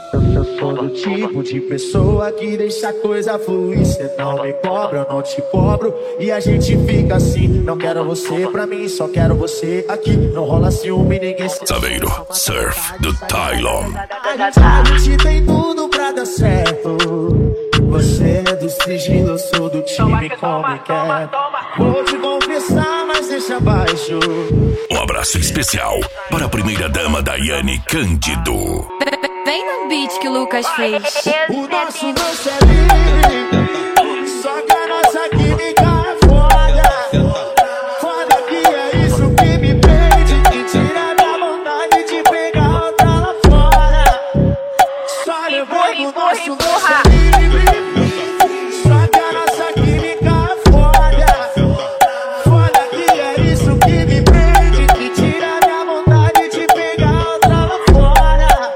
Eu sou do tipo de pessoa que deixa a coisa fluir. Cê não me cobra, eu não te cobro. E a gente fica assim. Não quero você pra mim, só quero você aqui. Não rola ciúme, ninguém se... Saveiro, Surf, do Tylon. A gente tem tudo pra dar certo. Você é do sigilo, eu sou do time como quer. Vou te confessar, mas deixa abaixo. Um abraço especial para a primeira dama Daiane Cândido. Vem no beat que o Lucas fez. O nosso lance é livre, só que a nossa química é foda. Foda que é isso que me prende, que tira da vontade de pegar outra lá fora. Só levando o nosso lance é livre, só que a nossa química é foda. Foda que é isso que me prende, que tira da vontade de pegar outra lá fora.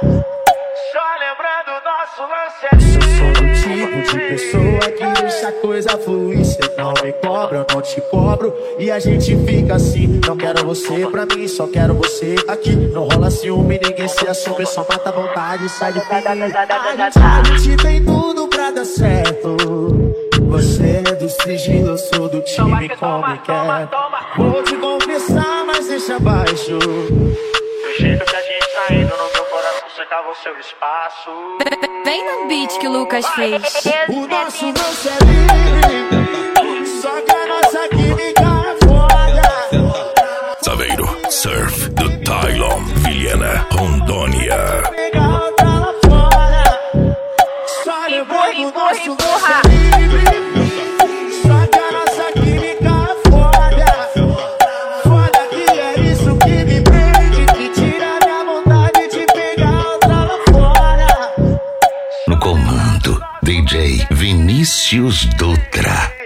Eu sou do tipo de pessoa que deixa a coisa fluir. Cê não me cobra, eu não te cobro. E a gente fica assim. Não quero você pra mim, só quero você aqui. Não rola ciúme, ninguém se assume. Só mata a vontade, sai de perto. A gente tem tudo pra dar certo. Você é do sigilo, eu sou do time como quer. Vou te confessar, mas deixa abaixo. Do jeito que a gente tá indo no meu coração, cercava o seu espaço. Vem no beat que o Lucas fez. O nosso lance é livre, só que a nossa química é foda. Saveiro, Surf, do Tylon, Vilhena, Rondônia. Pegar outra lá fora. Só levando o nosso lance é livre, só que a nossa química é foda. Foda que é isso que me prende, que tira da vontade de pegar outra lá fora. No comando, DJ Vinícius Dutra.